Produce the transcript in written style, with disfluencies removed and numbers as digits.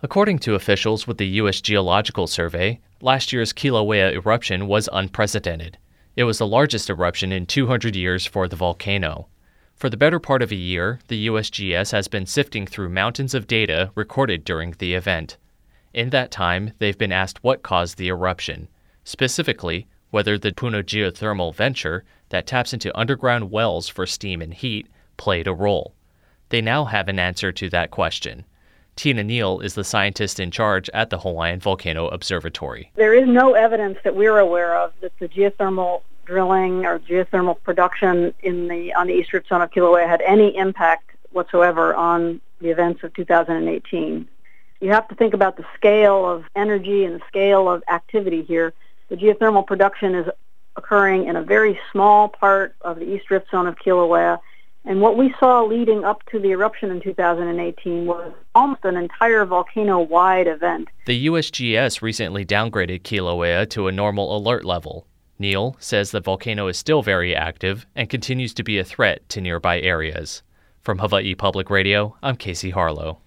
According to officials with the U.S. Geological Survey, last year's Kilauea eruption was unprecedented. It was the largest eruption in 200 years for the volcano. For the better part of a year, the USGS has been sifting through mountains of data recorded during the event. In that time, they've been asked what caused the eruption, specifically whether the Puna geothermal venture that taps into underground wells for steam and heat played a role. They now have an answer to that question. Tina Neal is the scientist in charge at the Hawaiian Volcano Observatory. There is no evidence that we're aware of that the geothermal drilling or geothermal production on the east rip zone of Kilauea had any impact whatsoever on the events of 2018. You have to think about the scale of energy and the scale of activity here. The geothermal production is occurring in a very small part of the east rip zone of Kilauea. And what we saw leading up to the eruption in 2018 was almost an entire volcano-wide event. The USGS recently downgraded Kilauea to a normal alert level. Neal says the volcano is still very active and continues to be a threat to nearby areas. From Hawaii Public Radio, I'm Casey Harlow.